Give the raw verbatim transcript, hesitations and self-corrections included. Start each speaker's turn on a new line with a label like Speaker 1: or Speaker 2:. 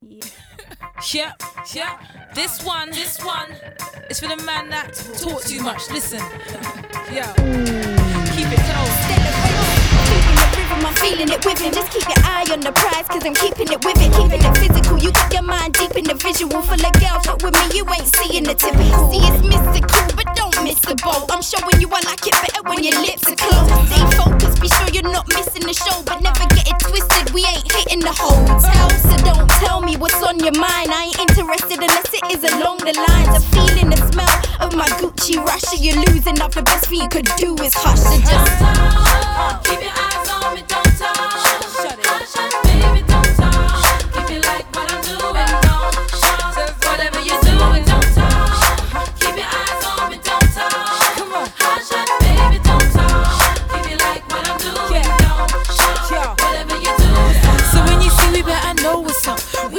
Speaker 1: Yeah, yeah. This one, this one is for the man that talk too much. Listen, yeah. Keep it close.
Speaker 2: Keeping it rhythm, I'm feeling it with him. Just keep your eye on the prize, cause I'm keeping it with it. Keeping it physical, you got your mind deep in the visual. Full of girls, but with me, you ain't seeing the typical. See, it's mystical, but don't miss the boat. I'm showing you I like it better when your lips are closed. Stay focused, be sure you're not missing the show, but never get it twisted, we ain't hitting the hotel. So don't tell me what's on your mind. I ain't interested unless it is along the lines of feeling the smell of my Gucci Russia. You're losing up, the best thing you could do is hush. So just
Speaker 1: Keep your eyes on me, don't touch. Shut it.